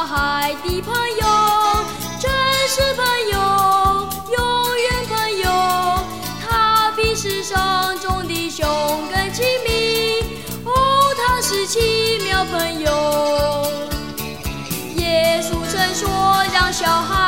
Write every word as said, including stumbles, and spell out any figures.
孩的朋友，真是朋友，永远朋友。他比世上中的熊更亲密，哦，他是奇妙朋友。耶稣曾说，让小孩